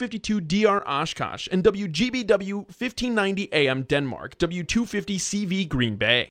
W252 DR Oshkosh, and WGBW 1590 AM Denmark, W250 CV Green Bay.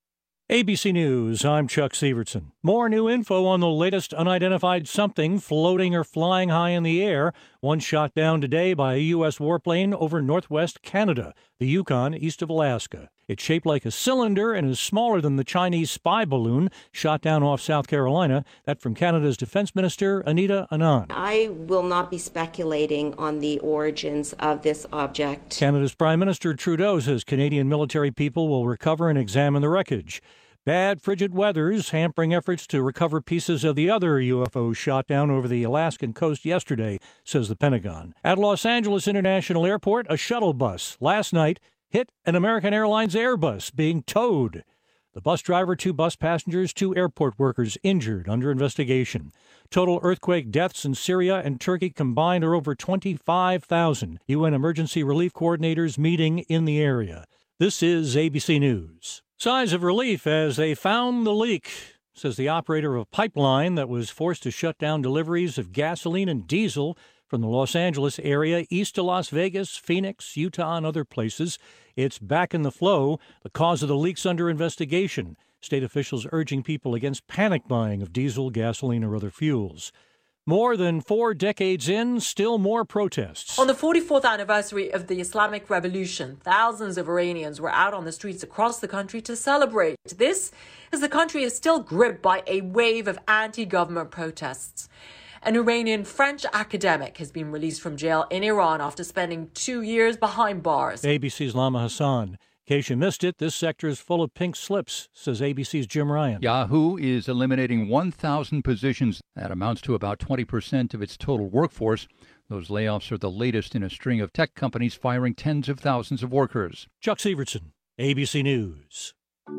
ABC News, I'm Chuck Severson. More new info on the latest unidentified something floating or flying high in the air. One shot down today by a U.S. warplane over northwest Canada, the Yukon east of Alaska. It's shaped like a cylinder and is smaller than the Chinese spy balloon shot down off South Carolina. That from Canada's Defense Minister, Anita Anand. I will not be speculating on the origins of this object. Canada's Prime Minister Trudeau says Canadian military people will recover and examine the wreckage. Bad, frigid weather's hampering efforts to recover pieces of the other UFO shot down over the Alaskan coast yesterday, says the Pentagon. At Los Angeles International Airport, a shuttle bus last night hit an American Airlines Airbus being towed. The bus driver, 2 bus passengers, 2 airport workers injured, under investigation. Total earthquake deaths in Syria and Turkey combined are over 25,000. UN emergency relief coordinators meeting in the area. This is ABC News. Signs of relief as they found the leak, says the operator of a pipeline that was forced to shut down deliveries of gasoline and diesel from the Los Angeles area east to Las Vegas, Phoenix, Utah, and other places. It's back in the flow. The cause of the leak's under investigation. State officials urging people against panic buying of diesel, gasoline, or other fuels. More than 4 decades in, still more protests. On the 44th anniversary of the Islamic Revolution, thousands of Iranians were out on the streets across the country to celebrate. This as the country is still gripped by a wave of anti-government protests. An Iranian French academic has been released from jail in Iran after spending 2 years behind bars. ABC's Lama Hassan. In case you missed it, this sector is full of pink slips, says ABC's Jim Ryan. Yahoo is eliminating 1,000 positions. That amounts to about 20% of its total workforce. Those layoffs are the latest in a string of tech companies firing tens of thousands of workers. Chuck Severson, ABC News.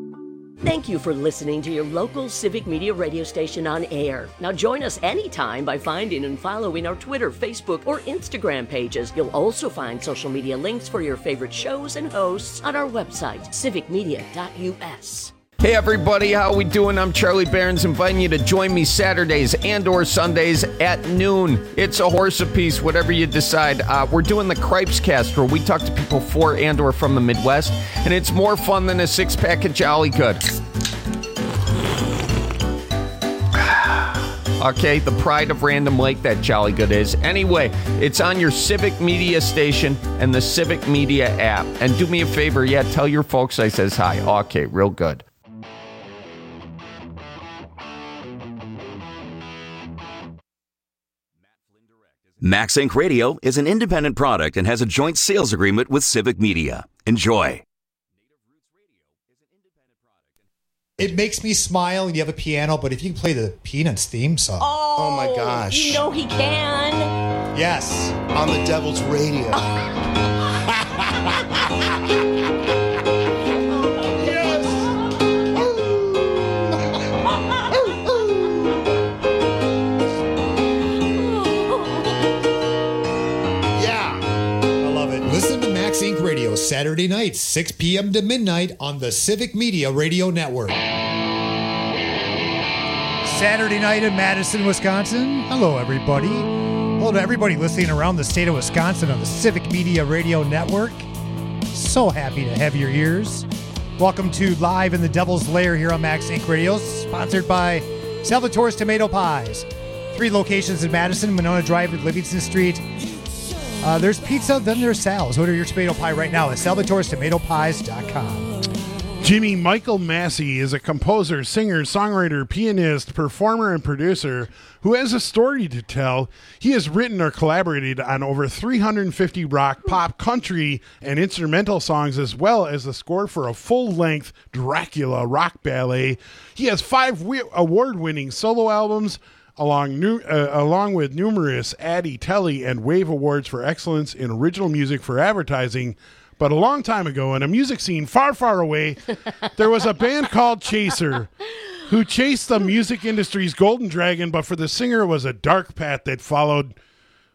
Thank you for listening to your local Civic Media radio station on air. Now join us anytime by finding and following our Twitter, Facebook, or Instagram pages. You'll also find social media links for your favorite shows and hosts on our website, civicmedia.us. Hey everybody, how we doing? I'm Charlie Barons, inviting you to join me Saturdays and or Sundays at noon. It's a horse apiece, whatever you decide. We're doing the Cripes Cast, where we talk to people for and or from the Midwest, and it's more fun than a 6-pack of Jolly Good. Okay, the pride of Random Lake, that Jolly Good is. Anyway, it's on your Civic Media station and the Civic Media app. And do me a favor, tell your folks I says hi. Okay, real good. Max Inc. Radio is an independent product and has a joint sales agreement with Civic Media. Enjoy. It makes me smile and you have a piano, but if you can play the Peanuts theme song. Oh my gosh. You know he can. Yes. On the Devil's Radio. Inc. Radio, Saturday nights, 6 p.m. to midnight on the Civic Media Radio Network. Saturday night in Madison, Wisconsin. Hello, everybody. Hello to everybody listening around the state of Wisconsin on the Civic Media Radio Network. So happy to have your ears. Welcome to Live in the Devil's Lair here on Max Inc. Radio, sponsored by Salvatore's Tomato Pies. 3 locations in Madison, Monona Drive at Livingston Street. There's pizza, then there's Sal's. Order your tomato pie right now at salvatorestomatopies.com. Jimmy Michael Massey is a composer, singer, songwriter, pianist, performer, and producer who has a story to tell. He has written or collaborated on over 350 rock, pop, country, and instrumental songs, as well as the score for a full-length Dracula rock ballet. He has 5 award-winning solo albums, along with numerous Addy, Telly, and Wave Awards for excellence in original music for advertising. But a long time ago, in a music scene far, far away, there was a band called Chaser who chased the music industry's golden dragon, but for the singer, it was a dark path that followed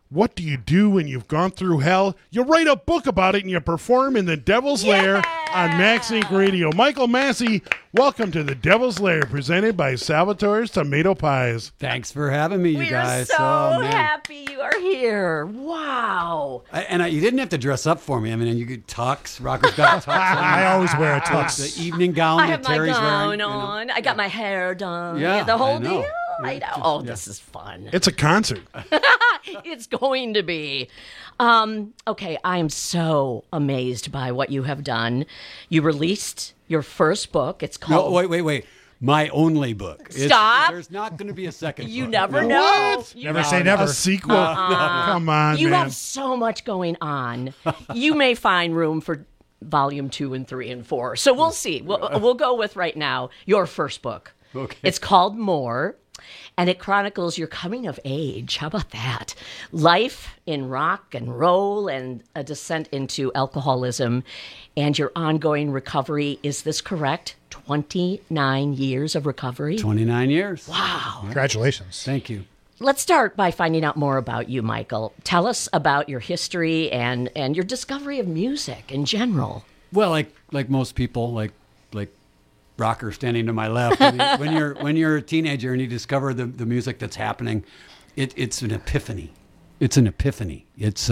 What do you do when you've gone through hell? You write a book about it and you perform in the Devil's Lair on Max Inc. Radio. Michael Massey, welcome to the Devil's Lair, presented by Salvatore's Tomato Pies. Thanks for having me, you guys. We're so man. happy you are here. Wow. You didn't have to dress up for me. I mean, you could tux. Rocker's got a tux. I always wear a tux. The evening gown I that have my Terry's gown wearing. on. I got my hair done. Yeah, the whole I know. deal. I know. Oh, this is fun. It's a concert. It's going to be. Okay, I am so amazed by what you have done. You released your first book. It's called... No, wait. My only book. Stop. There's not going to be a second You book. never No. know. What? You Never say never. A sequel? Come on, You man. have so much going on. You may find room for volume 2 and 3 and 4. So we'll see. We'll go with right now your first book. Okay. It's called More, and it chronicles your coming of age. How about that? Life in rock and roll and a descent into alcoholism and your ongoing recovery. Is this correct? 29 years of recovery? 29 years. Wow. Congratulations. Thank you. Let's start by finding out more about you, Michael. Tell us about your history and your discovery of music in general. Well, like most people, like Rocker standing to my left. I mean, when you're a teenager and you discover the music that's happening, it's an epiphany. It's an epiphany. It's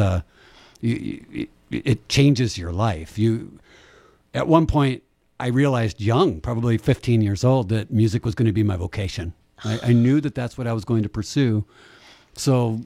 it changes your life. At one point, I realized young, probably 15 years old, that music was going to be my vocation. I knew that that's what I was going to pursue. So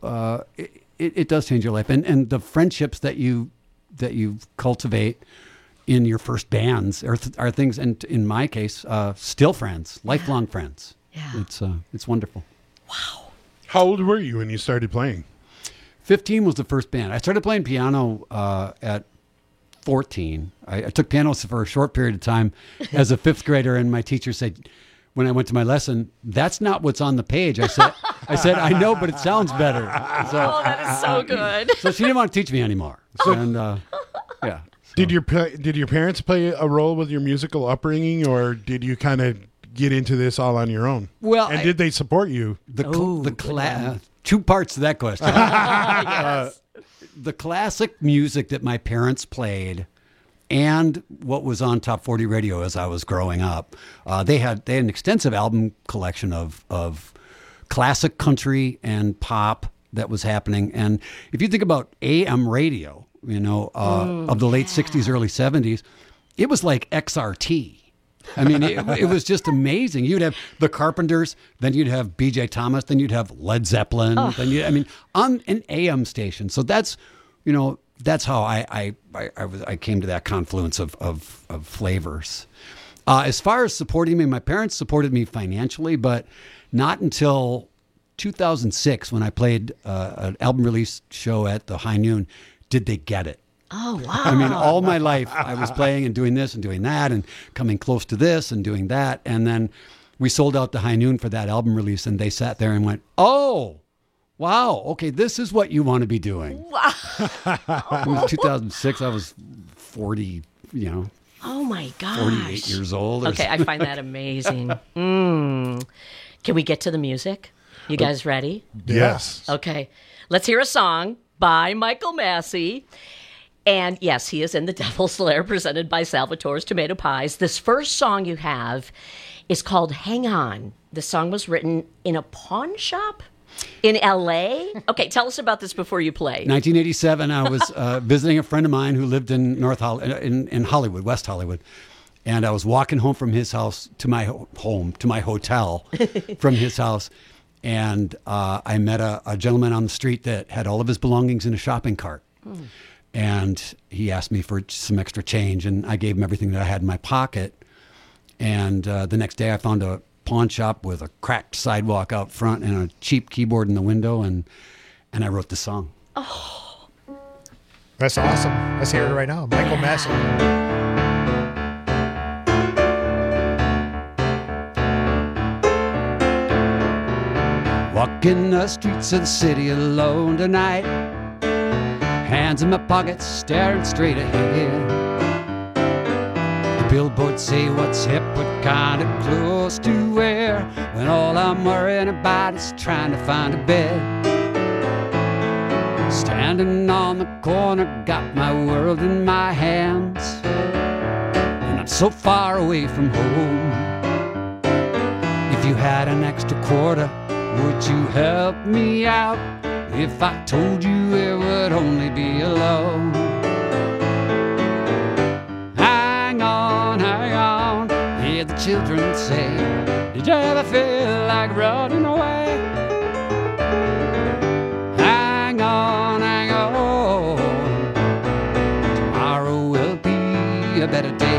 it does change your life, and the friendships that you cultivate in your first bands are things, and in my case, still friends, lifelong friends. Yeah. It's wonderful. Wow. How old were you when you started playing? 15 was the first band. I started playing piano at 14. I took piano for a short period of time as a fifth grader, and my teacher said, when I went to my lesson, "That's not what's on the page." I said, "I know, but it sounds better." So, that is so good. So she didn't want to teach me anymore. And yeah. Did your parents play a role with your musical upbringing, or did you kind of get into this all on your own? Well, and did they support you? Two parts to that question. Yes. The classic music that my parents played, and what was on Top 40 radio as I was growing up, they had an extensive album collection of classic country and pop that was happening. And if you think about AM radio, of the late 60s, early 70s, it was like XRT. I mean, it was just amazing. You'd have the Carpenters, then you'd have B.J. Thomas, then you'd have Led Zeppelin, on an AM station. So that's how I came to that confluence of flavors. As far as supporting me, my parents supported me financially, but not until 2006 when I played an album release show at the High Noon did they get it. Oh, wow. I mean, all my life I was playing and doing this and doing that and coming close to this and doing that. And then we sold out the High Noon for that album release, and they sat there and went, "Oh, wow, okay, this is what you want to be doing." Wow. It was 2006. I was 40, Oh, my gosh. 48 years old. Okay, I find that amazing. Can we get to the music? You guys ready? Yes. Okay, let's hear a song by Michael Massey. And yes, he is in the Devil's Lair, presented by Salvatore's Tomato Pies. This first song you have is called Hang On. The song was written in a pawn shop in L.A.? Okay, tell us about this before you play. 1987, I was visiting a friend of mine who lived in in Hollywood, West Hollywood. And I was walking home from his house to my hotel from his house. And I met a gentleman on the street that had all of his belongings in a shopping cart. And he asked me for some extra change, and I gave him everything that I had in my pocket. And the next day I found a pawn shop with a cracked sidewalk out front and a cheap keyboard in the window, and I wrote the song. Oh. That's awesome. Let's hear it right now. Michael Massey. Walking the streets of the city alone tonight, hands in my pockets, staring straight ahead. The billboards say what's hip, what kind of clothes to wear, when all I'm worrying about is trying to find a bed. Standing on the corner, got my world in my hands, and I'm so far away from home. If you had an extra quarter, would you help me out if I told you it would only be alone? Hang on, hear the children say, did you ever feel like running away? Hang on, tomorrow will be a better day.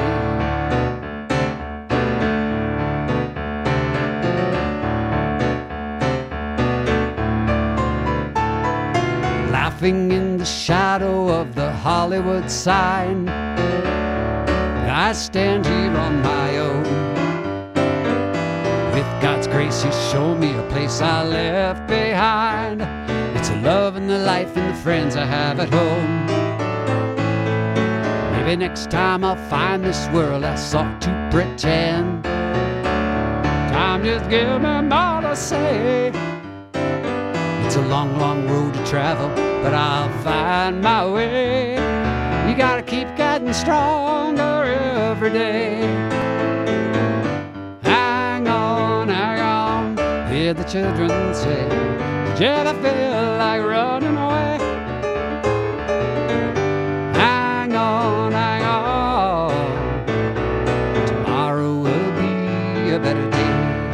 Laughing in the shadow of the Hollywood sign, I stand here on my own. With God's grace, He showed me a place I left behind. It's the love and the life and the friends I have at home. Maybe next time I'll find this world I sought to pretend. Time just give me more to say. It's a long, long road to travel, but I'll find my way. You gotta keep getting stronger every day. Hang on, hear the children say, did you ever feel like running away? Hang on, tomorrow will be a better day.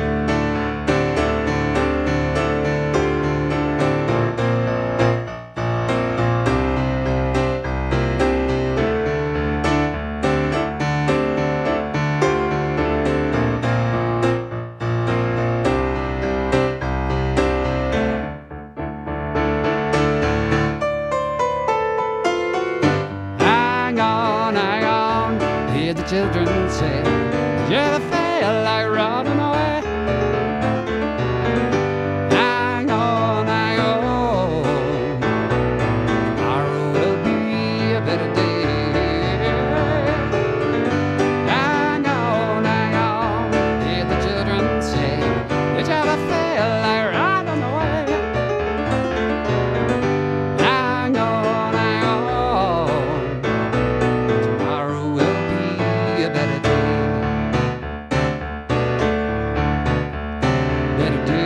Children say, did you ever feel like running away? Hang on, tomorrow will be a better day. Hang on, hear the children say, did you ever feel like running away? Hang on, tomorrow will be a better day. Better day.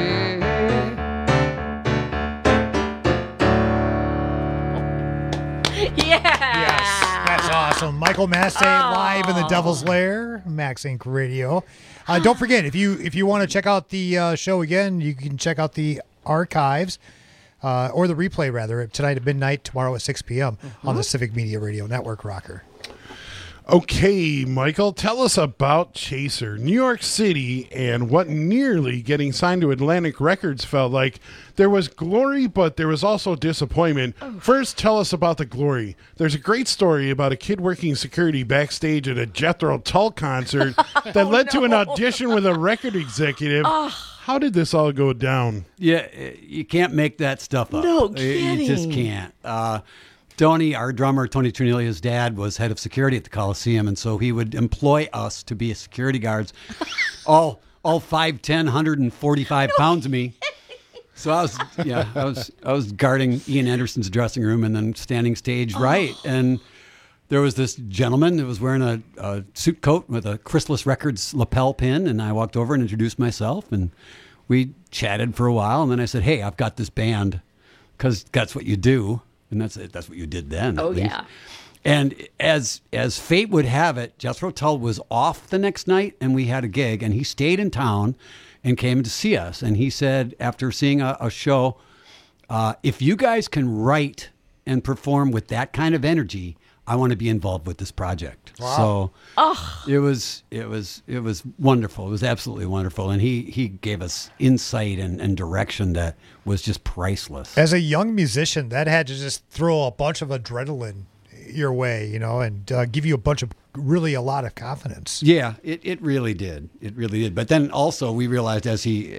Yeah. Yes, that's awesome. Michael Massey live in the Devil's Lair, Max Inc. Radio. Don't forget, if you want to check out the show again, you can check out the archives or the replay rather tonight at midnight, tomorrow at 6 p.m. on the Civic Media Radio Network. Rocker. Okay, Michael, tell us about Chaser, New York City, and what nearly getting signed to Atlantic Records felt like. There was glory, but there was also disappointment. First, tell us about the glory. There's a great story about a kid working security backstage at a Jethro Tull concert that led to an audition with a record executive. How did this all go down? Yeah, you can't make that stuff up. No kidding. You just can't. Tony, our drummer, Tony Trinilia's dad, was head of security at the Coliseum, and so he would employ us to be security guards, all 5'10", 145 pounds of me. So I was guarding Ian Anderson's dressing room and then standing stage right. And there was this gentleman who was wearing a suit coat with a Chrysalis Records lapel pin, and I walked over and introduced myself, and we chatted for a while, and then I said, "Hey, I've got this band," because that's what you do. And that's what you did then. Oh, yeah. And as fate would have it, Jethro Tull was off the next night, and we had a gig, and he stayed in town and came to see us. And he said, after seeing a show, if you guys can write and perform with that kind of energy, I want to be involved with this project. Wow. So it was wonderful. It was absolutely wonderful. And he gave us insight and direction that was just priceless. As a young musician, that had to just throw a bunch of adrenaline your way, and give you a lot of confidence. Yeah, it really did. It really did. But then also we realized as he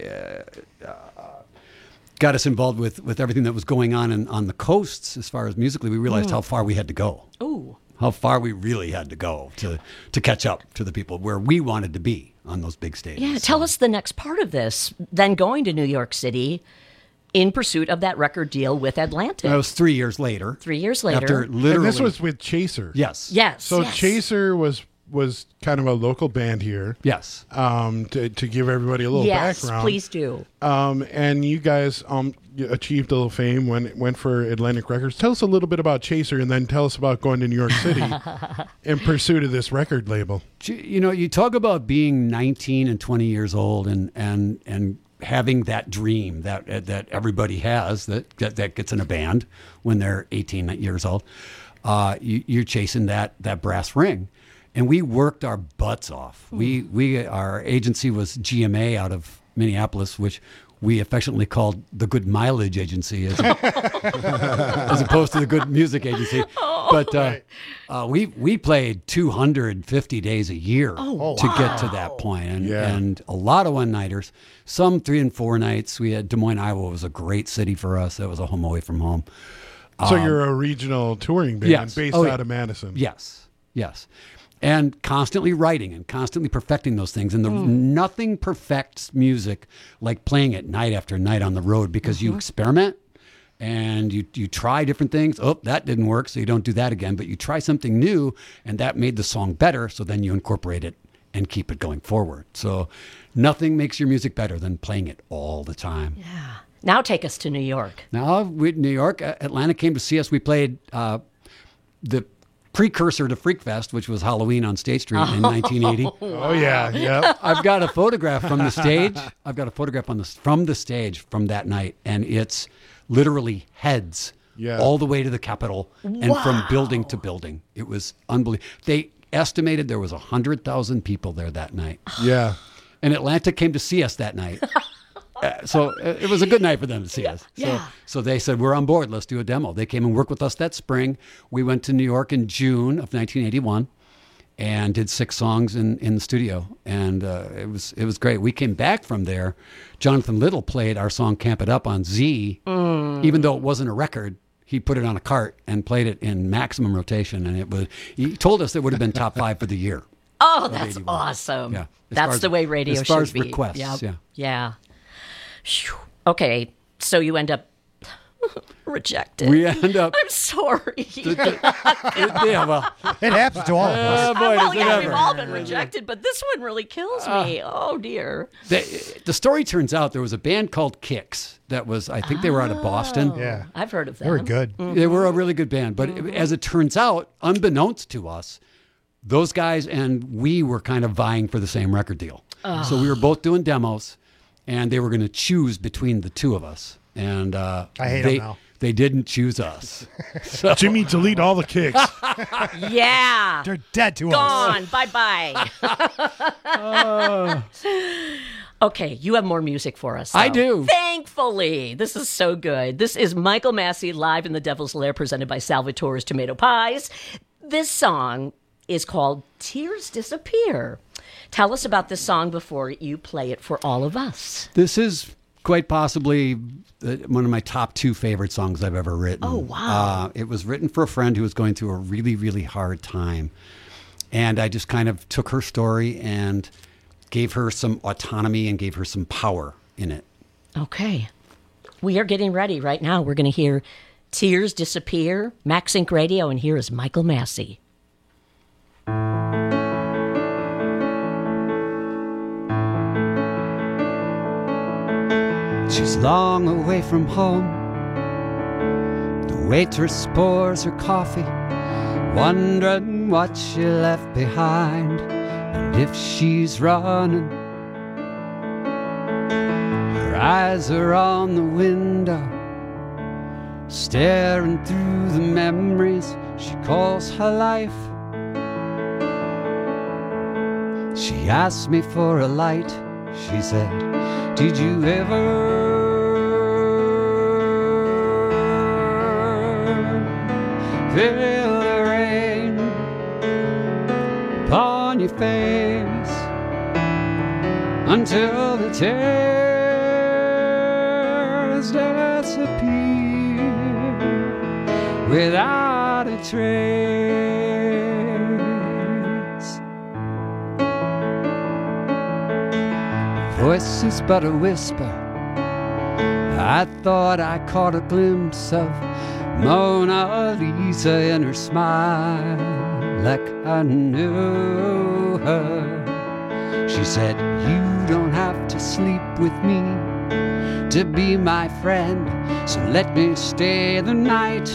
got us involved with everything that was going on the coasts as far as musically, we realized how far we had to go. Ooh. How far we really had to go to catch up to the people where we wanted to be on those big stages. Yeah, tell us the next part of this. Then going to New York City, in pursuit of that record deal with Atlantic. That was 3 years later. 3 years later. After literally. And this was with Chaser. Yes. Yes. So yes. Chaser was kind of a local band here. Yes. To give everybody a little background. Yes, please do. And you guys achieved a little fame, went for Atlantic Records. Tell us a little bit about Chaser, and then tell us about going to New York City in pursuit of this record label. You know, you talk about being 19 and 20 years old and having that dream that everybody has that gets in a band when they're 18 years old. You're chasing that brass ring. And we worked our butts off. Our agency was GMA out of Minneapolis, which we affectionately called the Good Mileage Agency, as opposed to the Good Music Agency. But we played 250 days a year to get to that point, and a lot of one-nighters, some 3 and 4 nights. We had Des Moines, Iowa was a great city for us. That was a home away from home. So you're a regional touring band based out of Madison. Yes. And constantly writing and constantly perfecting those things. And nothing perfects music like playing it night after night on the road, because you experiment and you try different things. Oh, that didn't work, so you don't do that again. But you try something new, and that made the song better, so then you incorporate it and keep it going forward. So nothing makes your music better than playing it all the time. Yeah. Now take us to New York. Now, New York, Atlanta came to see us. We played the precursor to Freak Fest, which was Halloween on State Street in 1980. Oh, yeah. I've got a photograph from the stage. I've got a photograph from the stage from that night, and it's literally heads all the way to the Capitol and from building to building. It was unbelievable. They estimated there was 100,000 people there that night. Yeah. And Atlanta came to see us that night. So it was a good night for them to see us. So they said, we're on board. Let's do a demo. They came and worked with us that spring. We went to New York in June of 1981 and did 6 songs in the studio. And it was great. We came back from there. Jonathan Little played our song Camp It Up on Z. Even though it wasn't a record, he put it on a cart and played it in maximum rotation. And he told us it would have been top 5 for the year. Oh, that's awesome. Yeah. That's the way radio should be. As far as requests, Yeah. Okay, so you end up rejected. We end up. I'm sorry. Yeah, well, it happens to all of us. We've all been rejected, but this one really kills me. Oh dear. The story turns out there was a band called Kix that was, I think they were out of Boston. Yeah, I've heard of them. They were good. Mm-hmm. They were a really good band, but as it turns out, unbeknownst to us, those guys and we were kind of vying for the same record deal. So we were both doing demos. And they were going to choose between the two of us. And I hate them now. They didn't choose us. So, Jimmy, delete all the kicks. Yeah. They're dead to us. Gone. Bye-bye. Okay, you have more music for us. I do. Thankfully. This is so good. This is Michael Massey live in the Devil's Lair, presented by Salvatore's Tomato Pies. This song is called Tears Disappear. Tell us about this song before you play it for all of us. This is quite possibly one of my top 2 favorite songs I've ever written. Oh, wow. It was written for a friend who was going through a really, really hard time. And I just kind of took her story and gave her some autonomy and gave her some power in it. Okay. We are getting ready right now. We're going to hear Tears Disappear, Max Inc. Radio, and here is Michael Massey. She's long away from home. The waitress pours her coffee, wondering what she left behind and if she's running. Her eyes are on the window, staring through the memories she calls her life. She asked me for a light. She said, did you ever feel the rain upon your face until the tears disappear without a trace? Voice is but a whisper, I thought I caught a glimpse of Mona Lisa in her smile, like I knew her. She said, you don't have to sleep with me to be my friend, so let me stay the night.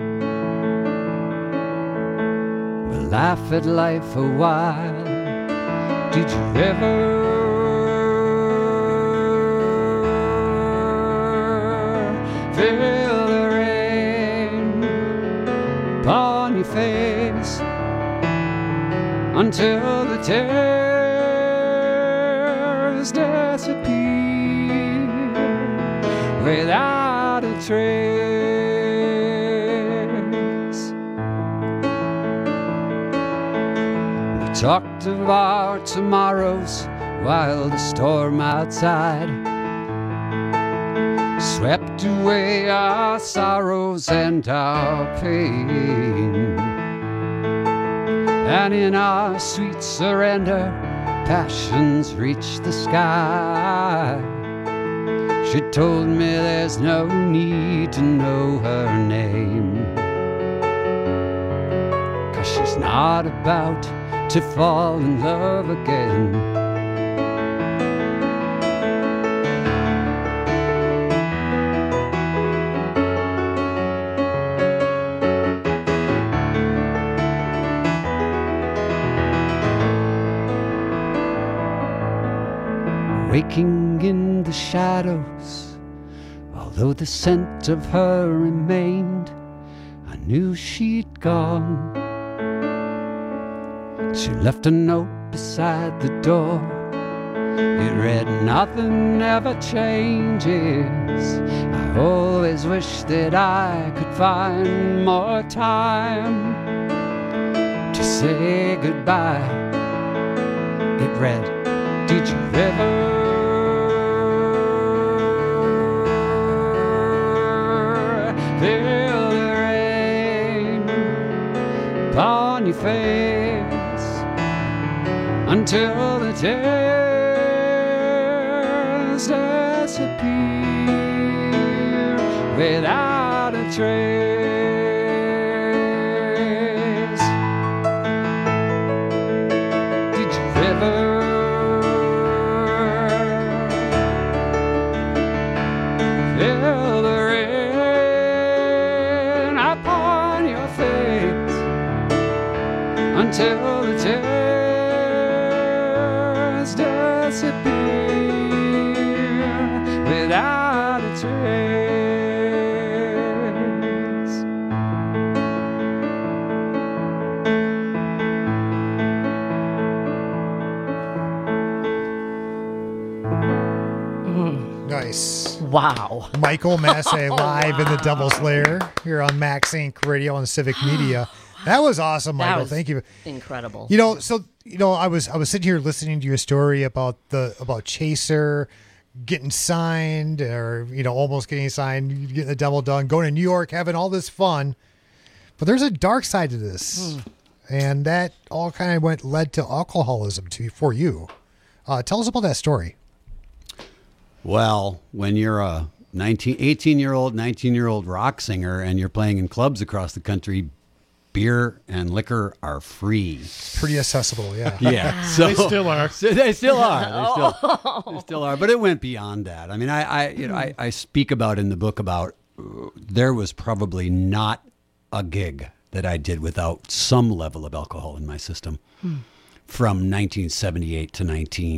We'll laugh at life a while. Did you ever feel the rain upon your face until the tears disappear without a trace? We talked of our tomorrows while the storm outside swept away our sorrows and our pain. And in our sweet surrender, passions reached the sky. She told me there's no need to know her name, 'cause she's not about to fall in love again. Waking in the shadows, although the scent of her remained, I knew she'd gone. She left a note beside the door. It read, nothing ever changes. I always wish that I could find more time to say goodbye. It read, did you ever feel the rain upon your face until the tears disappear without a trace? Did you ever feel the rain upon your face until the tears disappear without a trace? Nice. Wow. Michael Massey live in the Devil's Lair here on Max Inc. Radio and Civic Media. That was awesome, Michael. That was Thank you. Incredible. You know, so I was sitting here listening to your story about Chaser getting signed, or almost getting signed, getting the demo done, going to New York, having all this fun. But there's a dark side to this, and that all kind of led to alcoholism for you. Tell us about that story. Well, when you're a 18-year-old, 19-year-old rock singer and you're playing in clubs across the country, beer and liquor are free. Pretty accessible, yeah. Yeah. So, they still are. They still are. They still are. But it went beyond that. I mean, I speak about in the book about there was probably not a gig that I did without some level of alcohol in my system from 1978 to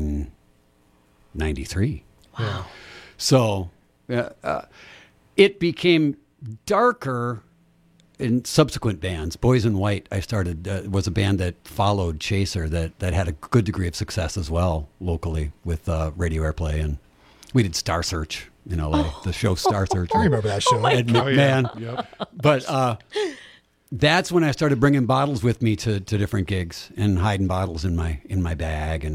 1993. Wow. So it became darker in subsequent bands. Boys in White, I started, was a band that followed Chaser that had a good degree of success as well locally with radio airplay. And we did Star Search in LA, the show Star Search. I remember that show. Ed McMahon. Oh, yeah. Yep. But that's when I started bringing bottles with me to different gigs and hiding bottles in my bag.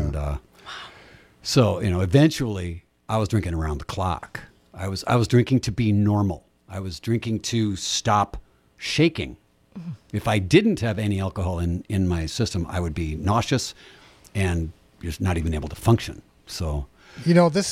So, eventually I was drinking around the clock. I was drinking to be normal. I was drinking to stop shaking. If I didn't have any alcohol in my system, I would be nauseous and just not even able to function. So, this is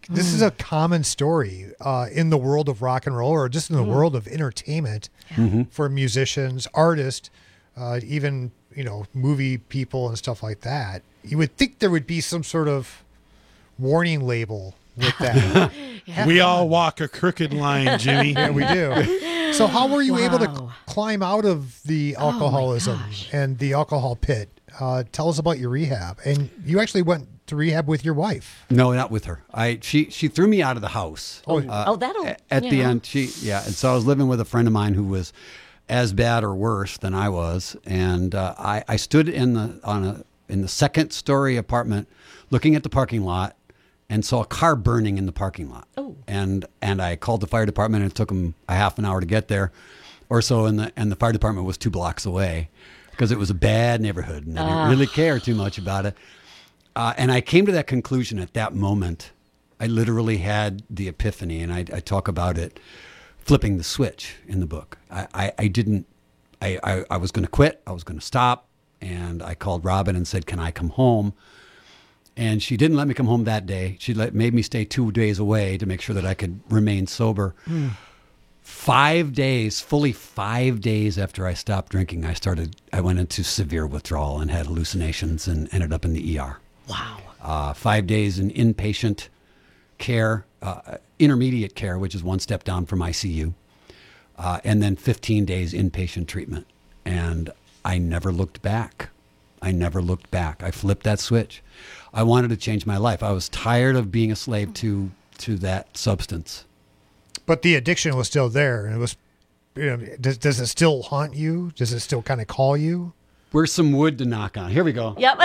this is a common story in the world of rock and roll, or just in the world of entertainment for musicians, artists, even, movie people and stuff like that. You would think there would be some sort of warning label with that. We all walk a crooked line, Jimmy. Yeah, we do. So how were you able to climb out of the alcoholism and the alcohol pit? Tell us about your rehab. And you actually went to rehab with your wife. No, not with her. She threw me out of the house. That'll at the end. And so I was living with a friend of mine who was as bad or worse than I was, and I stood in the second story apartment, looking at the parking lot, and saw a car burning in the parking lot. Oh. And I called the fire department, and it took them a half an hour to get there, or so. And the fire department was 2 blocks away, because it was a bad neighborhood, and they didn't really care too much about it. And I came to that conclusion at that moment. I literally had the epiphany, and I talk about it, flipping the switch in the book. I was going to quit. I was going to stop. And I called Robin and said, can I come home? And she didn't let me come home that day. She made me stay 2 days away to make sure that I could remain sober. 5 days, fully 5 days after I stopped drinking, I went into severe withdrawal and had hallucinations and ended up in the ER. Wow. 5 days in inpatient care, intermediate care, which is one step down from ICU, and then 15 days inpatient treatment. And I never looked back. I flipped that switch. I wanted to change my life. I was tired of being a slave to that substance. But the addiction was still there. And it was, does it still haunt you? Does it still kind of call you? Where's some wood to knock on? Here we go. Yep.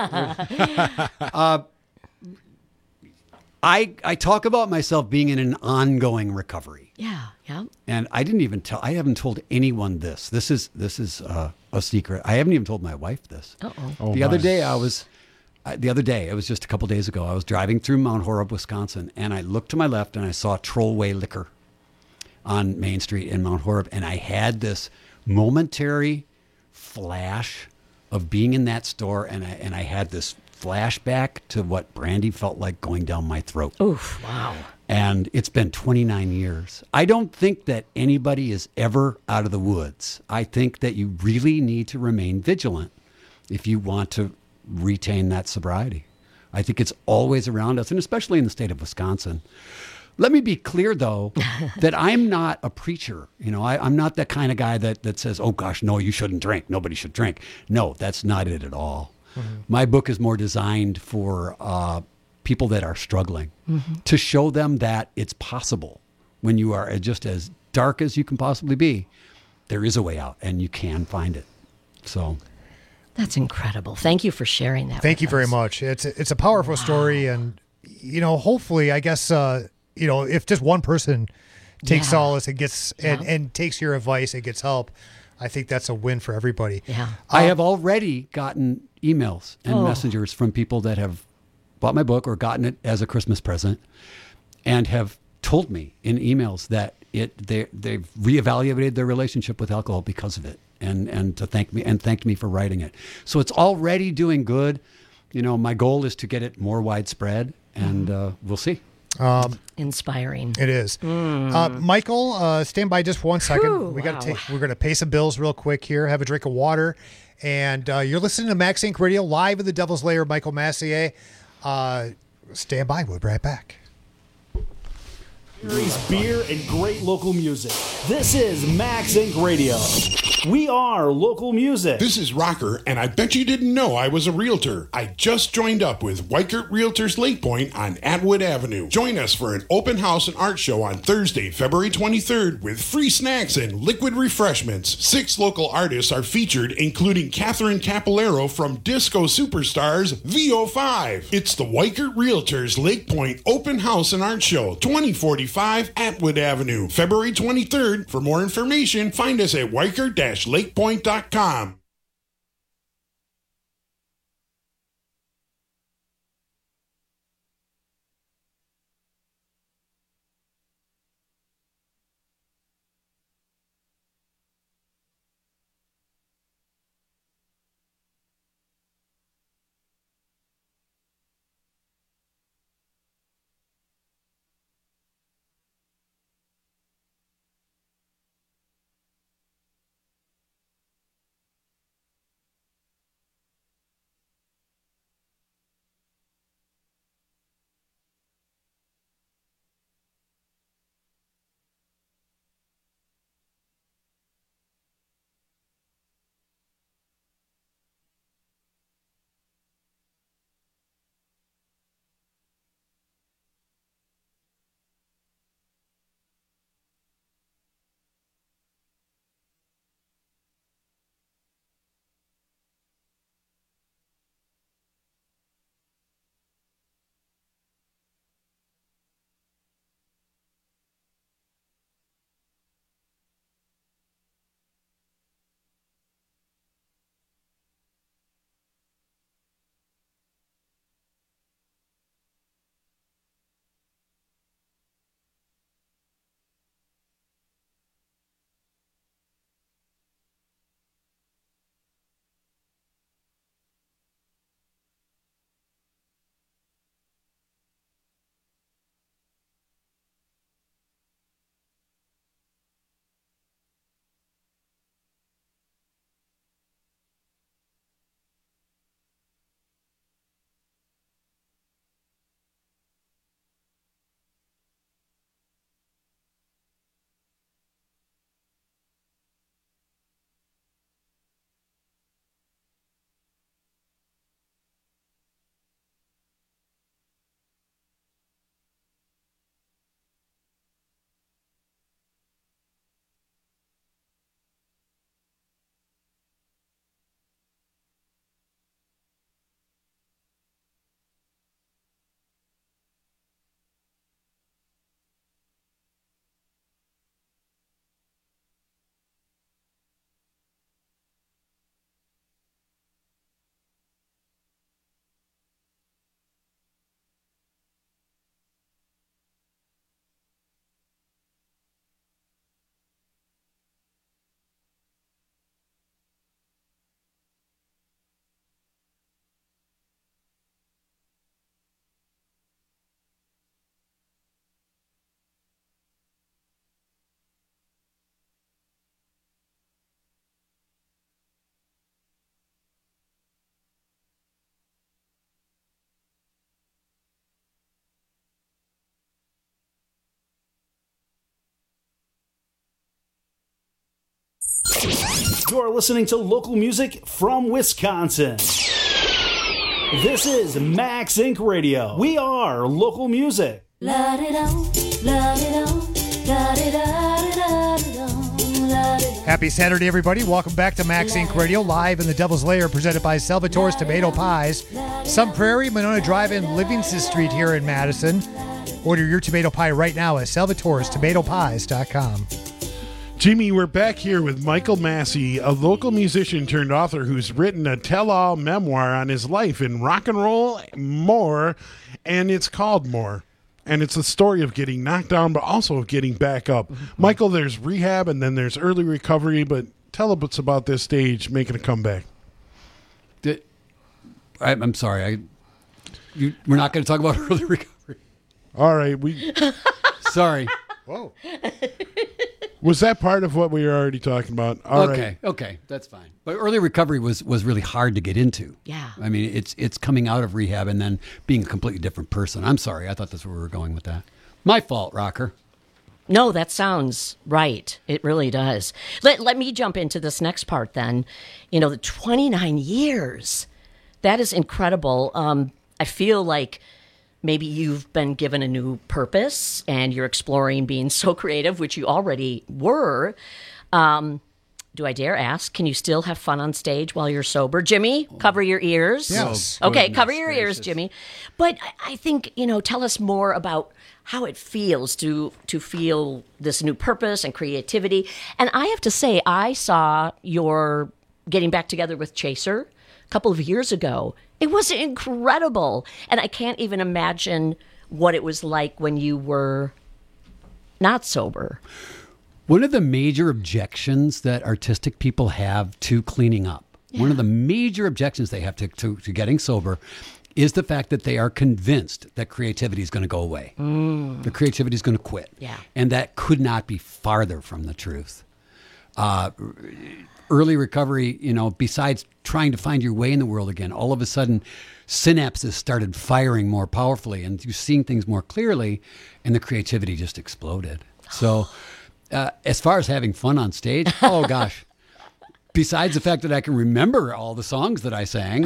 I talk about myself being in an ongoing recovery. Yeah. And I haven't told anyone this. This is a secret. I haven't even told my wife this. Uh-oh. The other day, it was just a couple days ago, I was driving through Mount Horeb, Wisconsin, and I looked to my left and I saw Trollway Liquor on Main Street in Mount Horeb. And I had this momentary flash of being in that store, and I had this flashback to what brandy felt like going down my throat. Oof, wow. And it's been 29 years. I don't think that anybody is ever out of the woods. I think that you really need to remain vigilant if you want to retain that sobriety. I think it's always around us, and especially in the state of Wisconsin. Let me be clear, though, that I'm not a preacher. I'm not that kind of guy that says, oh, gosh, no, you shouldn't drink. Nobody should drink. No, that's not it at all. Mm-hmm. My book is more designed for people that are struggling, to show them that it's possible. When you are just as dark as you can possibly be, there is a way out, and you can find it. So that's incredible. Thank you for sharing that. Thank you very much. It's a powerful story, and hopefully, I guess if just one person takes solace and gets and takes your advice and gets help, I think that's a win for everybody. Yeah. I have already gotten emails and messengers from people that have bought my book or gotten it as a Christmas present, and have told me in emails that they've reevaluated their relationship with alcohol because of it, and thanked me for writing it. So it's already doing good. My goal is to get it more widespread, and we'll see. Inspiring. It is. Michael, stand by just 1 second. We're going to pay some bills real quick here. Have a drink of water. And you're listening to Max Inc. Radio live in the Devil's Lair. Michael Massier. Stand by. We'll be right back. Beer and great local music. This is Max Inc. Radio. We are local music. This is Rocker, and I bet you didn't know I was a realtor. I just joined up with Weichert Realtors Lake Point on Atwood Avenue. Join us for an open house and art show on Thursday, February 23rd, with free snacks and liquid refreshments. 6 local artists are featured, including Catherine Capillero from Disco Superstars VO5. It's the Weichert Realtors Lake Point Open House and Art Show, 2045 Atwood Avenue, February 23rd. For more information, find us at weichert-lakepoint.com. You're listening to local music from Wisconsin. This is Max Inc. Radio. We are local music. Happy Saturday, everybody. Welcome back to Max Inc. Radio, live in the Devil's Lair, presented by Salvatore's Tomato Pies. Sun Prairie, Monona Drive in Livingston Street here in Madison. Order your tomato pie right now at salvatorestomatopies.com. Jimmy, we're back here with Michael Massey, a local musician turned author who's written a tell-all memoir on his life in rock and roll, More, and it's called More. And it's the story of getting knocked down, but also of getting back up. Michael, there's rehab and then there's early recovery, but tell us about this stage making a comeback. I'm sorry. We're not going to talk about early recovery. All right. Sorry. Whoa. Was that part of what we were already talking about? All right. Okay, that's fine. But early recovery was really hard to get into. Yeah. I mean, it's coming out of rehab and then being a completely different person. I'm sorry. I thought that's where we were going with that. My fault, Rocker. No, that sounds right. It really does. Let me jump into this next part then. You know, the 29 years. That is incredible. I feel like maybe you've been given a new purpose and you're exploring being so creative, which you already were. Do I dare ask, can you still have fun on stage while you're sober? Jimmy, cover your ears. Yes. Okay, cover your ears, Jimmy. But I think, tell us more about how it feels to feel this new purpose and creativity. And I have to say, I saw your getting back together with Chaser a couple of years ago. It was incredible. And I can't even imagine what it was like when you were not sober. One of the major objections that artistic people have to cleaning up, one of the major objections they have to getting sober is the fact that they are convinced that creativity is going to go away. The creativity is going to quit. Yeah. And that could not be farther from the truth. Early recovery, besides trying to find your way in the world again, all of a sudden synapses started firing more powerfully and you're seeing things more clearly and the creativity just exploded. So as far as having fun on stage, oh gosh, besides the fact that I can remember all the songs that I sang,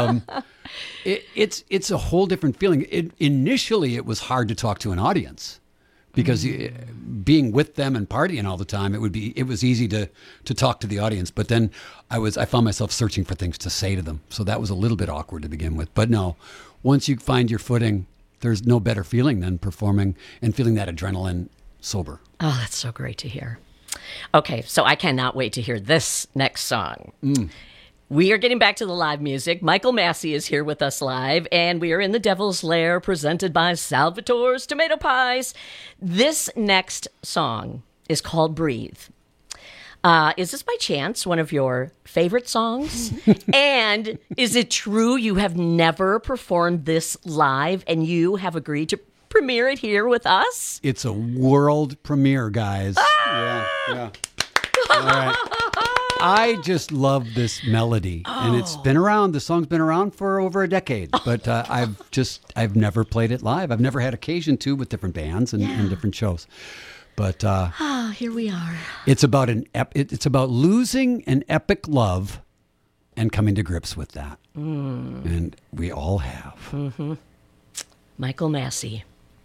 it's a whole different feeling. Initially, it was hard to talk to an audience. Because being with them and partying all the time, it was easy to talk to the audience. But then I found myself searching for things to say to them. So that was a little bit awkward to begin with. But no, once you find your footing, there's no better feeling than performing and feeling that adrenaline sober. Oh, that's so great to hear. Okay, so I cannot wait to hear this next song. We are getting back to the live music. Michael Massey is here with us live, and we are in the Devil's Lair, presented by Salvatore's Tomato Pies. This next song is called Breathe. Is this by chance one of your favorite songs? And is it true you have never performed this live and you have agreed to premiere it here with us? It's a world premiere, guys. Yeah. All right. I just love this melody, and it's been around. The song's been around for over a decade, but I've never played it live. I've never had occasion to with different bands and different shows. But here we are. It's about it's about losing an epic love and coming to grips with that, and we all have. Michael Massey.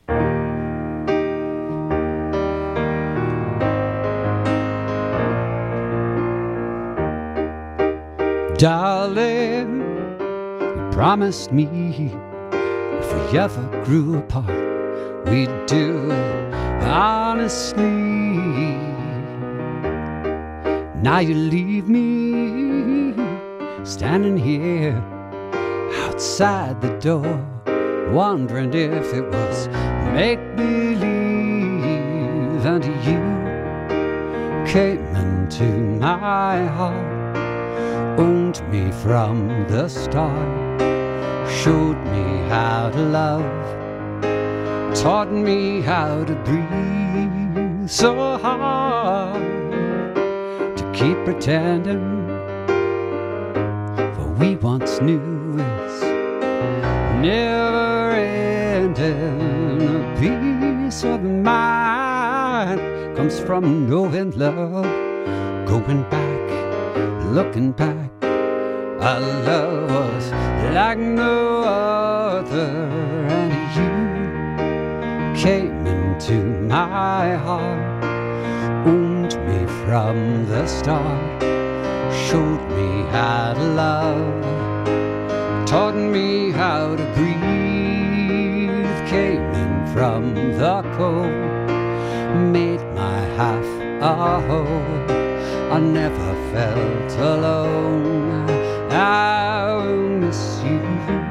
Darling, you promised me if we ever grew apart, we'd do it honestly. Now you leave me standing here outside the door, wondering if it was make-believe. And you came into my heart, owned me from the start, showed me how to love, taught me how to breathe so hard to keep pretending, for we once knew it's never ending. A peace of mind comes from knowing love, going back looking back, our love was like no other, and you came into my heart, owned me from the start, showed me how to love, taught me how to breathe, came in from the cold, made my half a whole. I never felt alone. I will miss you.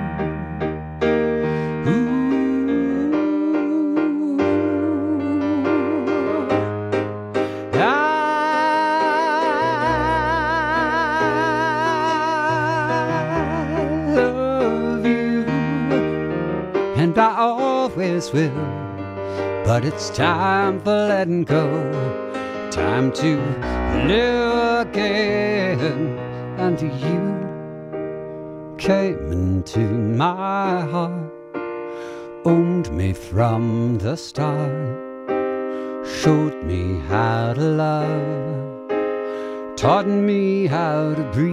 And I always will, but it's time for letting go, time to live again. And you came into my heart, owned me from the start, showed me how to love, taught me how to breathe,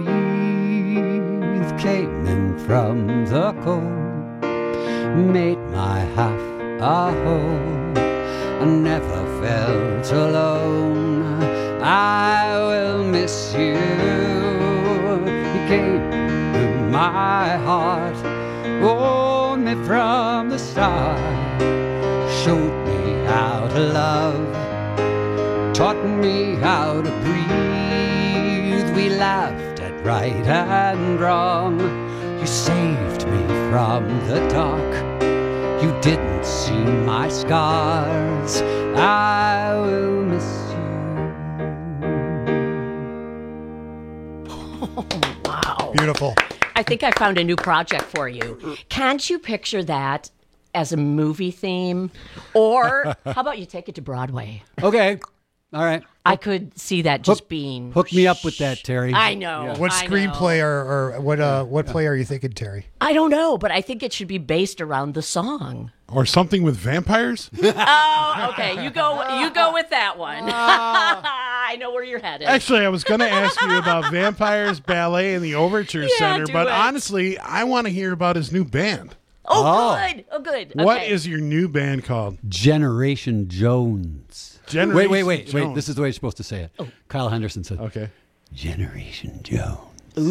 came in from the cold, made my half a whole. I never felt alone. I will miss you. You came to my heart, owned me from the start, showed me how to love, taught me how to breathe. We laughed at right and wrong. You saved me from the dark. You didn't see my scars. I will miss you. Wow. Beautiful. I think I found a new project for you. Can't you picture that as a movie theme? Or how about you take it to Broadway? Okay. All right. I could see that just being... Hook me up with that, Terry. I know. What I screenplay or what play are you thinking, Terry? I don't know, but I think it should be based around the song. Or something with vampires? Oh, okay. You go with that one. I know where you're headed. Actually, I was going to ask you about Vampires Ballet and the Overture Center, do but it. honestly, I want to hear about his new band. Good. Oh, good. What Okay. is your new band called? Generation Jones. Generation Wait. Jones. This is the way you're supposed to say it. Kyle Henderson said, Okay. Generation Jones. Cool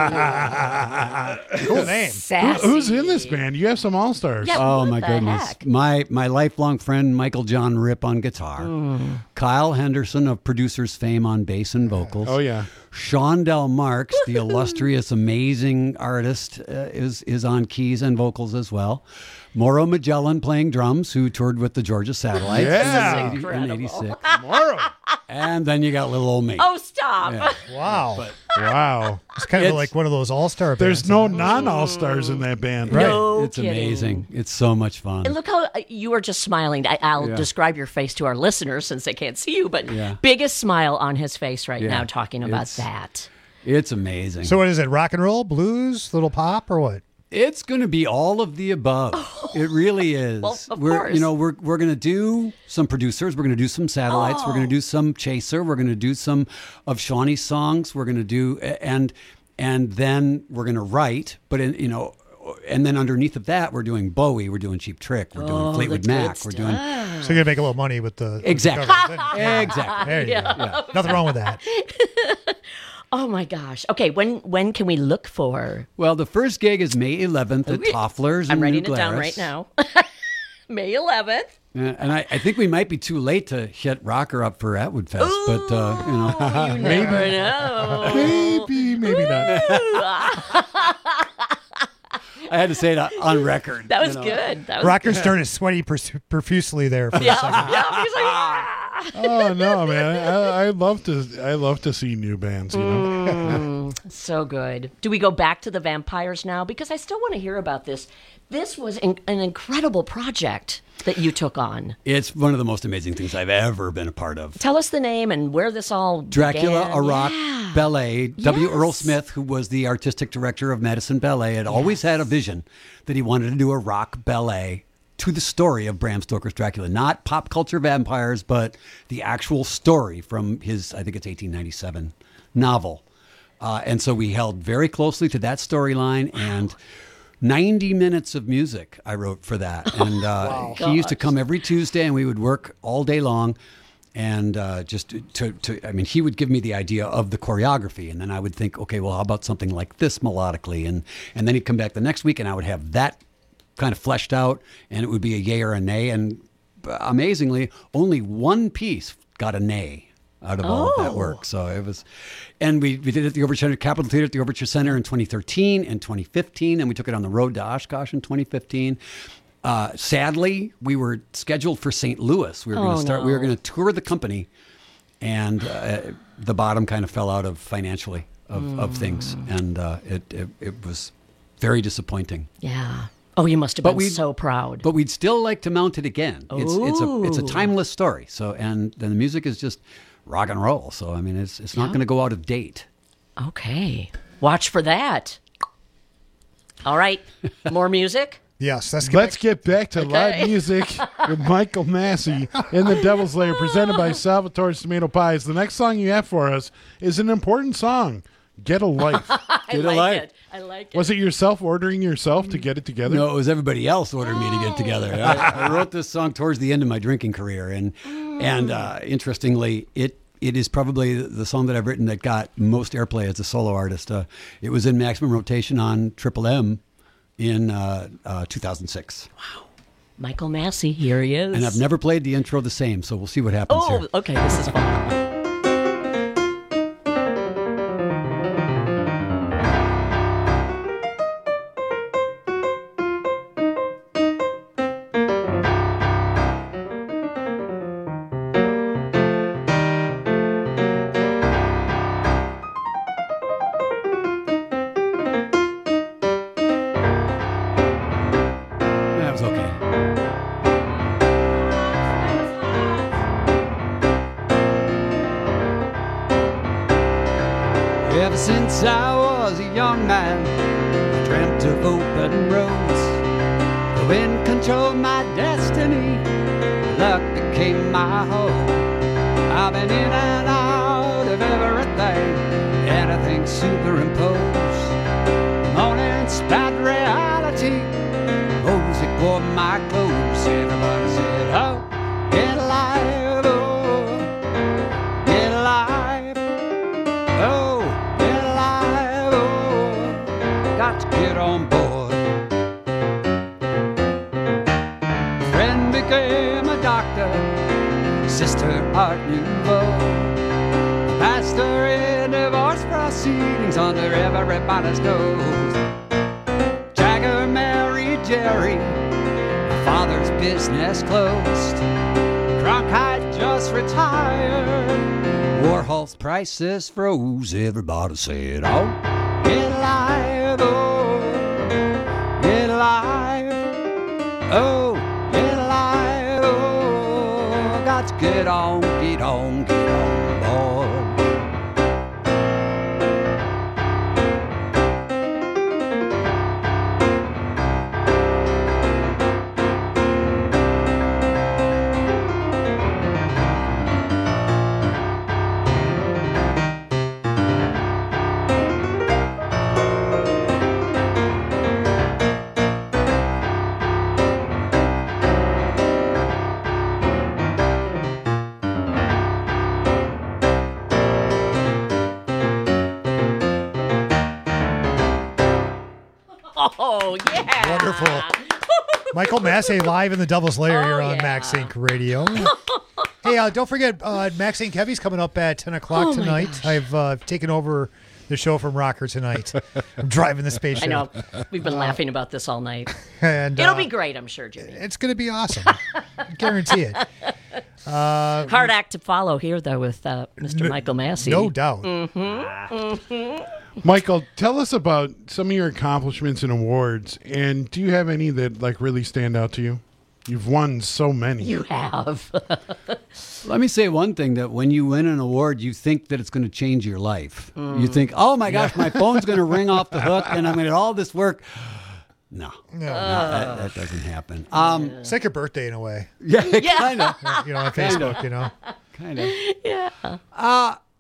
name. Sassy. Who's in this band? You have some all-stars. Yeah, Oh what my the goodness. heck? My lifelong friend Michael John Ripp on guitar. Kyle Henderson of Producers fame on bass and vocals. Oh, yeah. Sean Del Marks, the illustrious, amazing artist, is on keys and vocals as well. Mauro Magellan playing drums, who toured with the Georgia Satellites Yeah. in 86. Morrow. And then you got little old me. Oh, stop. Yeah. Wow. Wow. It's kind of like one of those all-star bands. There's no non-all-stars in that band. Right. No It's kidding. amazing. It's so much fun. And look how you are just smiling. I'll Yeah. describe your face to our listeners since they can't see you, but Yeah. biggest smile on his face right Yeah. now talking about It's- that. It's amazing. So what is it? Rock and roll, blues, little pop, or what? It's going to be all of the above. It really is. Well, of we're course. we're going to do some producers. We're going to do some satellites. We're going to do some Chaser. We're going to do some of Shawnee's songs. We're going to do and then we're going to write. But and then underneath of that, we're doing Bowie. We're doing Cheap Trick. We're doing Fleetwood Mac. We're doing So you're gonna make a little money with the exactly. covers. Exactly. There you go. Yeah. Nothing wrong with that. Oh my gosh. Okay, when can we look for? Well, the first gig is May 11th at Toffler's. I'm in writing New it down Glarus. right now. May 11th. And I think we might be too late to hit Rocker up for Atwood Fest, but You never know. Maybe not. I had to say it on record. That was good. That was Rocker good. started sweating profusely there for a second. Yeah, he's like, "Ah." Oh no, man! I love to see new bands. You know, So good. Do we go back to the Vampires now? Because I still want to hear about this. This was an incredible project that you took on. It's one of the most amazing things I've ever been a part of. Tell us the name and where this all Dracula, began. a rock Yeah. ballet. W. Yes. Earl Smith, who was the artistic director of Madison Ballet, had always had a vision that he wanted to do a rock ballet to the story of Bram Stoker's Dracula. Not pop culture vampires, but the actual story from his, I think it's 1897 novel. And so we held very closely to that storyline, and 90 minutes of music I wrote for that. And he used to come every Tuesday, and we would work all day long. And just I mean, he would give me the idea of the choreography, and then I would think, okay, well, how about something like this melodically? And then he'd come back the next week, and I would have that kind of fleshed out, and it would be a yay or a nay. And amazingly, only one piece got a nay out of all of that work. So it was, and we did it at the Overture Capitol Theater at the Overture Center in 2013 and 2015, and we took it on the road to Oshkosh in 2015. Sadly, we were scheduled for St. Louis. We were going to start. No. We were going to tour the company, and the bottom kind of fell out of financially of things, and it was very disappointing. Yeah. Oh, you must have been so proud. But we'd still like to mount it again. It's a timeless story. So and then the music is just rock and roll. So I mean, it's not going to go out of date. Okay, watch for that. All right, more music. Yes, let's get back to live music with Michael Massey in the Devil's Lair, presented by Salvatore's Tomato Pies. The next song you have for us is an important song. Get a Life. I like it. Was it yourself ordering yourself to get it together? No, it was everybody else ordering me to get it together. I wrote this song towards the end of my drinking career, and interestingly, it is probably the song that I've written that got most airplay as a solo artist. It was in maximum rotation on Triple M in 2006. Wow. Michael Massey, here he is. And I've never played the intro the same, so we'll see what happens here. Okay, this is fun. Since I was a young man, I dreamt of open roads. The wind controlled my destiny, luck became my home. I've been in and out of everything, anything superimposed. Morning's bad reality, music wore my clothes. Everybody said, oh, get alive, oh, get alive, oh. Get on board. Friend became a doctor, sister art nouveau. Pastor in divorce proceedings under everybody's nose. Jagger married Jerry, my father's business closed. Cronkite just retired, Warhol's prices froze. Everybody said, oh, get alive, oh, get alive, oh, get alive, oh, got to get on, get on, get on board. Oh, yeah. Wonderful. Michael Massey live in the Devil's Lair here on Max Inc. Radio. Hey, don't forget, Max Inc. Heavy's coming up at 10 o'clock tonight. I've taken over the show from Rocker tonight. I'm driving the spaceship. I know. We've been laughing about this all night. And it'll be great, I'm sure, Jimmy. It's going to be awesome. I guarantee it. Hard act to follow here, though, with Mr. Michael Massey. No doubt. Michael, tell us about some of your accomplishments and awards, and do you have any that like really stand out to you? You've won so many. You have. Let me say one thing, that when you win an award, you think that it's going to change your life. You think, oh my gosh, my phone's going to ring off the hook and I'm going to get all this work. No, that doesn't happen. It's like your birthday in a way. Yeah, kind of. You know, on Facebook, you know. Kind of. Yeah.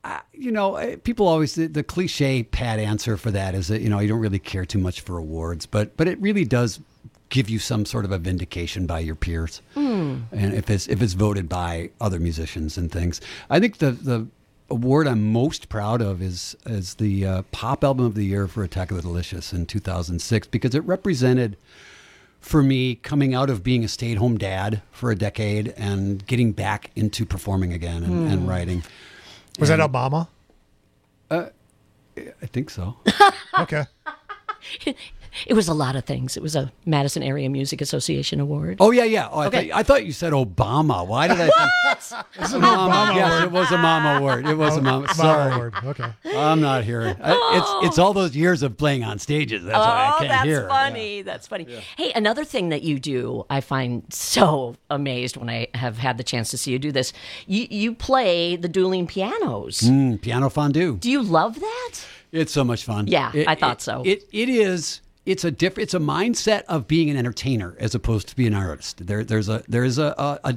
people always, the cliche pat answer for that is that, you don't really care too much for awards, but it really does give you some sort of a vindication by your peers. And if it's voted by other musicians and things. I think the award I'm most proud of is the Pop Album of the Year for Attack of the Delicious in 2006, because it represented, for me, coming out of being a stay-at-home dad for a decade and getting back into performing again and writing. Was that Obama? I think so. Okay. It was a lot of things. It was a Madison Area Music Association award. Oh, yeah. Oh, Okay. I thought you said Obama. Why did I think? It's an Obama Yes, award. it was a Mama award. It was a Mama. Sorry. award. Okay. I'm not hearing. It's all those years of playing on stages. That's why I can't that's hear. funny. That's funny. Hey, another thing that you do, I find so amazed when I have had the chance to see you do this. You play the dueling pianos. Piano fondue. Do you love that? It's so much fun. Yeah, I thought so. It is. It's a mindset of being an entertainer as opposed to being an artist. There's a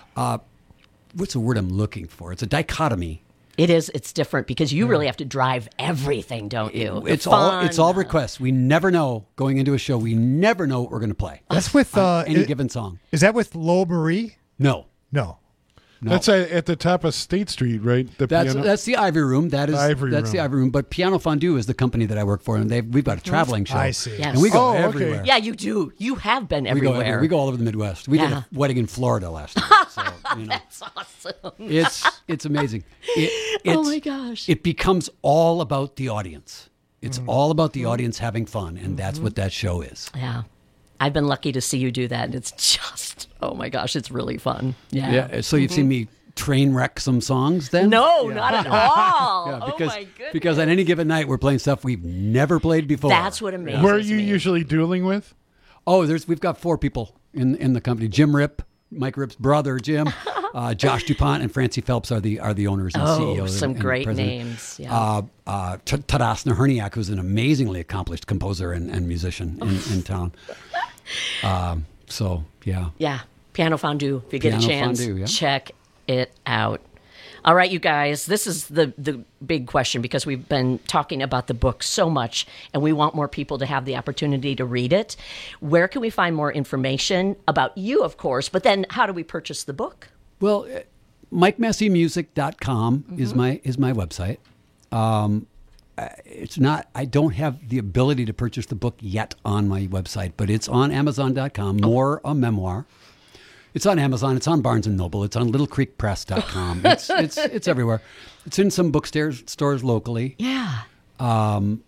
what's the word I'm looking for? It's a dichotomy. It is. It's different because you really have to drive everything, don't you? It's all requests. We never know going into a show. We never know what we're going to play. That's with any given song. Is that with Lo Marie? No. No. That's at the top of State Street, right? That's the Ivory Room. That's the Ivory Room. But Piano Fondue is the company that I work for, and we've got a traveling show. I see. Yes. And we go everywhere. Yeah, you do. You have been everywhere. We go all over the Midwest. We did a wedding in Florida last year. So, That's awesome. It's amazing. Oh my gosh. It becomes all about the audience. It's all about the audience having fun, and that's what that show is. Yeah. I've been lucky to see you do that. And it's just, oh my gosh, it's really fun. Yeah. So you've seen me train wreck some songs then? No, not at all. Yeah, oh my goodness. because on any given night we're playing stuff we've never played before. That's what amazes Where are you me. usually dueling with? Oh, we've got 4 people in the company. Jim Ripp, Mike Ripp's brother, Jim, Josh DuPont, and Francie Phelps are the owners and CEOs. Some and great president. names. Yeah. Tadasna Herniak, who's an amazingly accomplished composer and musician in town. So, yeah. Yeah. Piano Fondue. If you get a Piano chance, Fondue, yeah. check it out. All right, you guys, this is the big question because we've been talking about the book so much and we want more people to have the opportunity to read it. Where can we find more information about you, of course, but then how do we purchase the book? Well, MikeMasseyMusic.com is my website. It's not. I don't have the ability to purchase the book yet on my website, but it's on Amazon.com. More a memoir. It's on Amazon. It's on Barnes and Noble. It's on LittleCreekPress.com. It's everywhere. It's in some bookstores locally. Yeah. I'm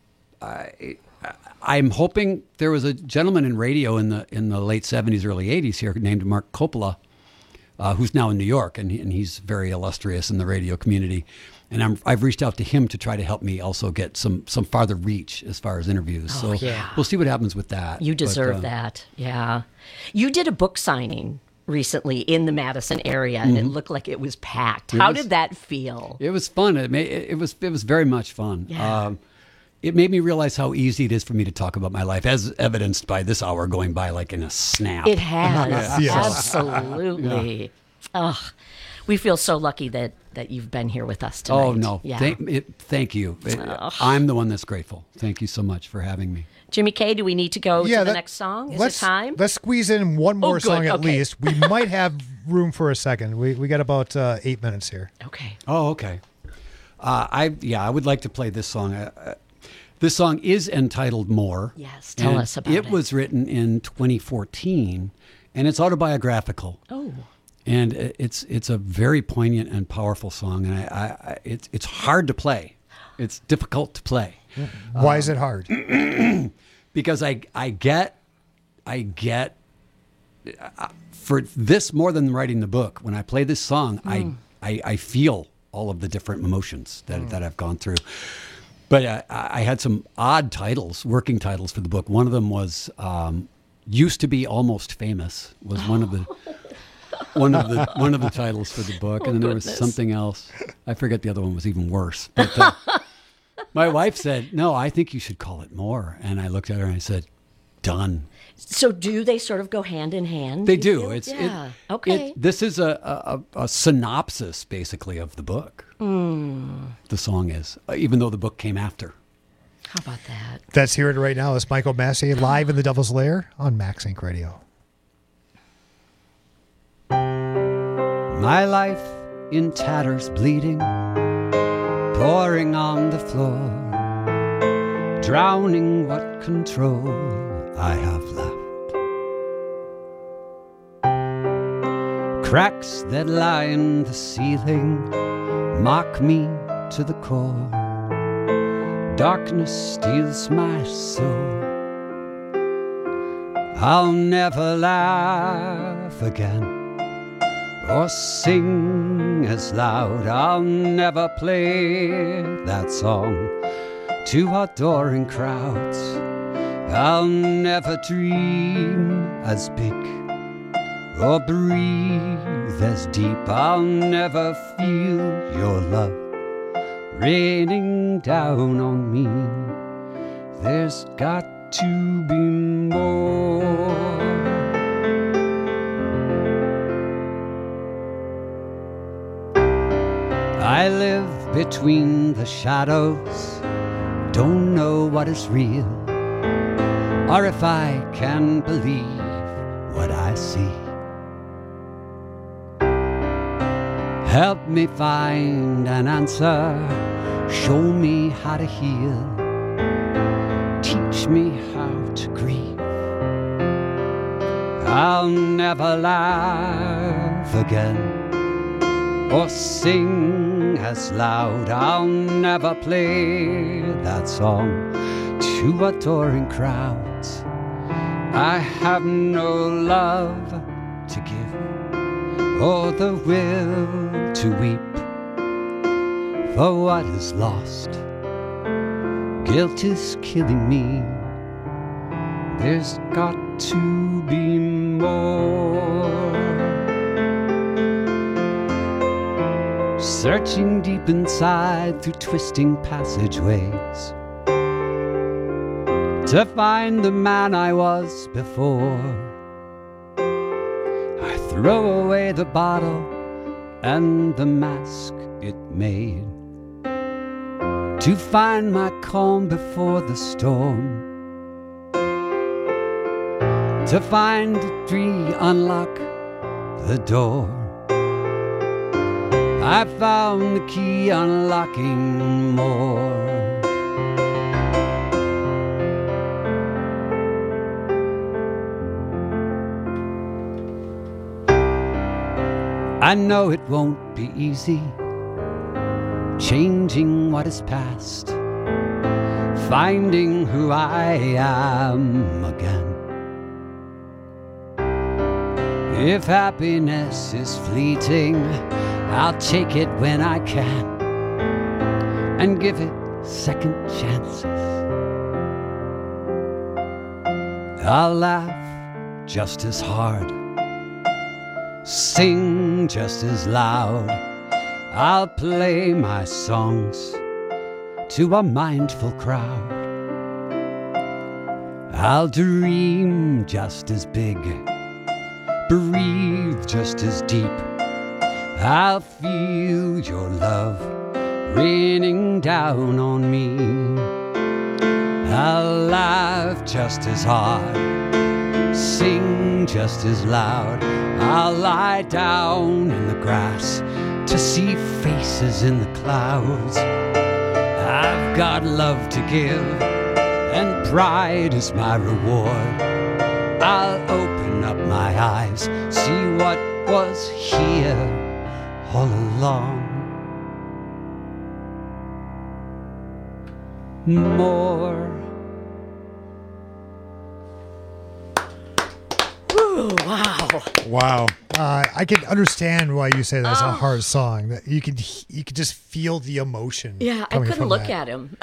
hoping there was a gentleman in radio in the late 70s, early 80s here named Mark Coppola, who's now in New York, and he's very illustrious in the radio community. And I've reached out to him to try to help me also get some farther reach as far as interviews. Oh, so yeah. We'll see what happens with that. You deserve that. Yeah. You did a book signing recently in the Madison area, and it looked like it was packed. How did that feel? It was fun. It was very much fun. Yeah. It made me realize how easy it is for me to talk about my life, as evidenced by this hour going by like in a snap. It has. Yeah. Absolutely. Ugh. We feel so lucky that you've been here with us tonight. Oh, no. Yeah. Thank you. I'm the one that's grateful. Thank you so much for having me. Jimmy K, do we need to go to the next song? Is it time? Let's squeeze in one more good. song at Okay. least. We might have room for a second. We got about 8 minutes here. Okay. Oh, okay. I would like to play this song. This song is entitled More. Yes, tell us about it. It was written in 2014, and it's autobiographical. Oh. And it's a very poignant and powerful song, and it's hard to play. It's difficult to play. Why is it hard? Because I get for this more than writing the book. When I play this song, I feel all of the different emotions that I've gone through. But I had some odd titles, working titles for the book. One of them was "Used to Be Almost Famous" was one of the titles for the book, and then there was something else. I forget the other one was even worse. But my wife said, "No, I think you should call it More." And I looked at her and I said, "Done." So do they sort of go hand in hand? They do. Okay. This is a synopsis, basically, of the book. The song is, even though the book came after. How about that? Let's hear it right now. It's Michael Massey live in the Devil's Lair on Max Inc. Radio. My life in tatters bleeding, pouring on the floor, drowning what control I have left. Cracks that lie in the ceiling mock me to the core. Darkness steals my soul. I'll never laugh again or sing as loud. I'll never play that song to adoring crowds. I'll never dream as big or breathe as deep. I'll never feel your love raining down on me. There's got to be more. I live between the shadows, don't know what is real, or if I can believe what I see. Help me find an answer, show me how to heal, teach me how to grieve. I'll never laugh again or sing as loud. I'll never play that song to adoring crowds. I have no love to give or the will to weep for what is lost. Guilt is killing me. There's got to be more. Searching deep inside through twisting passageways to find the man I was before. I throw away the bottle and the mask it made to find my calm before the storm, to find a tree, unlock the door. I found the key, unlocking more. I know it won't be easy, changing what is past, finding who I am again. If happiness is fleeting, I'll take it when I can and give it second chances. I'll laugh just as hard, sing just as loud. I'll play my songs to a mindful crowd. I'll dream just as big, breathe just as deep. I'll feel your love raining down on me. I'll laugh just as hard, sing just as loud. I'll lie down in the grass to see faces in the clouds. I've got love to give, and pride is my reward. I'll open up my eyes, see what was here all along. More. Ooh, wow. Wow. I can understand why you say that's a hard song. That you could just feel the emotion. Yeah, I couldn't look at him.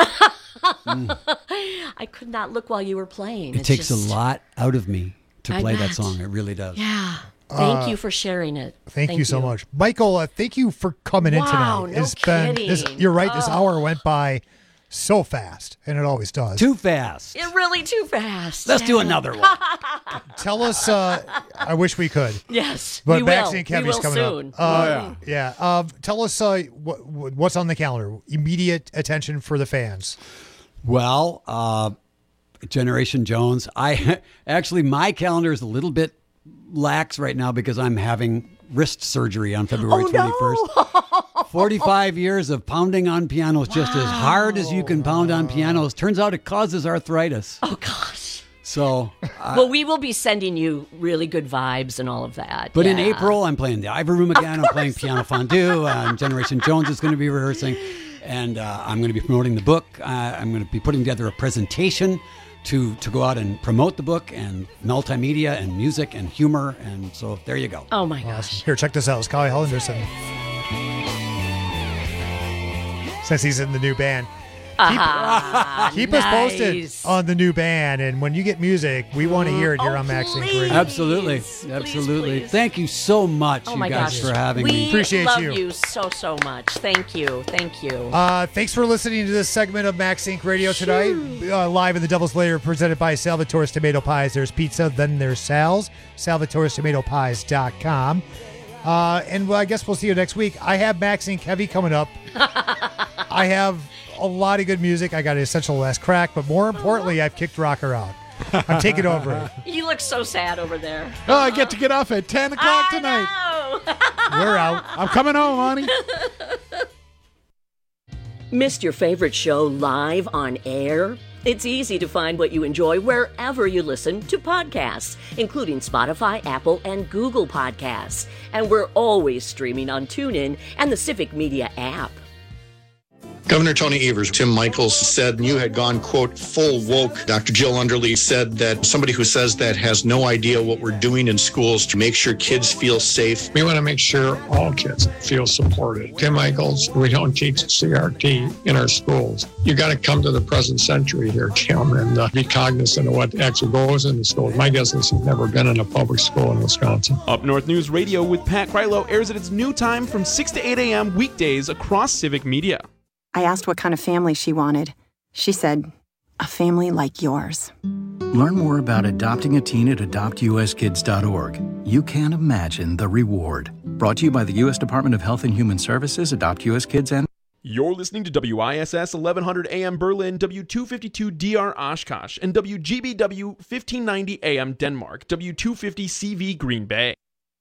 I could not look while you were playing. It takes a lot out of me to play that song. It really does. Yeah. Thank you for sharing it. Thank you so much. Michael, thank you for coming in tonight. No kidding. You're right. This hour went by so fast, and it always does. Too fast. You're really too fast. Let's do another one. Tell us, I wish we could. Yes, but we Maxine will. Kevy's We will coming soon. up. Yeah. Tell us what's on the calendar. Immediate attention for the fans. Well, Generation Jones. My calendar is a little bit lax right now because I'm having wrist surgery on February 21st. 45 years of pounding on pianos just as hard as you can pound on pianos. Turns out it causes arthritis. Oh, gosh. So, well, we will be sending you really good vibes and all of that. But in April, I'm playing the Ivor Room again. I'm playing Piano Fondue. Generation Jones is going to be rehearsing. And I'm going to be promoting the book. I'm going to be putting together a presentation to go out and promote the book, and multimedia and music and humor. And so there you go. Oh, my gosh. Here, check this out. It's Kyle Henderson. Since he's in the new band. Keep us posted on the new band, and when you get music, we want to hear it here on Max Inc. Radio. Absolutely. Thank you so much, you guys, for having me. Appreciate love you so much. Thank you. Thanks for listening to this segment of Max Inc. Radio tonight. Live in the Devil's Lair, presented by Salvatore's Tomato Pies. There's pizza, then there's Sal's. Salvatore'sTomatoPies.com. And I guess we'll see you next week. I have Max Inc. Heavy coming up. I have a lot of good music. I got Essential Last Crack, but more importantly, I've kicked rocker out. I'm taking over. You look so sad over there. Oh, I get to get off at 10 o'clock tonight. We're out. I'm coming home, honey. Missed your favorite show live on air? It's easy to find what you enjoy wherever you listen to podcasts, including Spotify, Apple, and Google Podcasts. And we're always streaming on TuneIn and the Civic Media app. Governor Tony Evers, Tim Michaels said you had gone, quote, full woke. Dr. Jill Underly said that somebody who says that has no idea what we're doing in schools to make sure kids feel safe. We want to make sure all kids feel supported. Tim Michaels, we don't teach CRT in our schools. You got to come to the present century here, Tim, and be cognizant of what actually goes in the schools. My guess is he's never been in a public school in Wisconsin. Up North News Radio with Pat Krylo airs at its new time from 6 to 8 a.m. weekdays across Civic Media. I asked what kind of family she wanted. She said, a family like yours. Learn more about adopting a teen at adoptuskids.org. You can't imagine the reward. Brought to you by the U.S. Department of Health and Human Services, Adopt U.S. Kids, and... You're listening to WISS 1100 AM Berlin, W252 DR Oshkosh, and WGBW 1590 AM Denmark, W250 CV Green Bay.